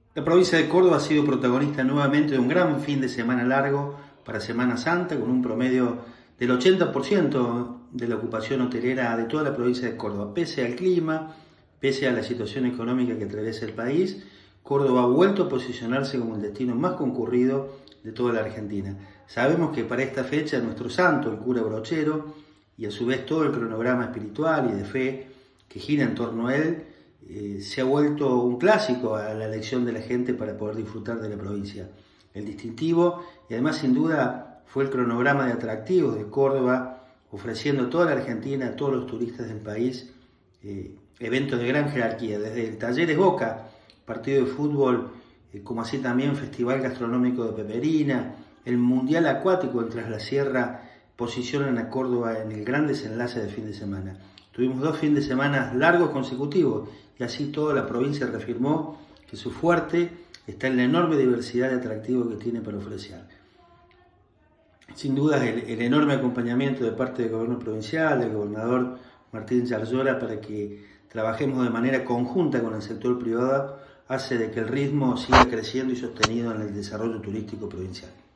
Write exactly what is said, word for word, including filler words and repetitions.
La provincia de Córdoba ha sido protagonista nuevamente de un gran fin de semana largo para Semana Santa, con un promedio del ochenta por ciento de la ocupación hotelera de toda la provincia de Córdoba. Pese al clima, pese a la situación económica que atraviesa el país, Córdoba ha vuelto a posicionarse como el destino más concurrido de toda la Argentina. Sabemos que para esta fecha nuestro santo, el cura Brochero, y a su vez todo el cronograma espiritual y de fe que gira en torno a él, eh, se ha vuelto un clásico a la elección de la gente para poder disfrutar de la provincia. El distintivo, y además sin duda fue el cronograma de atractivos de Córdoba, ofreciendo a toda la Argentina, a todos los turistas del país, eh, eventos de gran jerarquía, desde el Talleres Boca, partido de fútbol, eh, como así también Festival Gastronómico de Peperina, el Mundial Acuático en Tras la Sierra, posicionan a Córdoba en el gran desenlace de fin de semana. Tuvimos dos fines de semana largos consecutivos y así toda la provincia reafirmó que su fuerte está en la enorme diversidad de atractivos que tiene para ofrecer. Sin duda el, el enorme acompañamiento de parte del gobierno provincial, del gobernador Martín Yarlora, para que trabajemos de manera conjunta con el sector privado, hace de que el ritmo siga creciendo y sostenido en el desarrollo turístico provincial.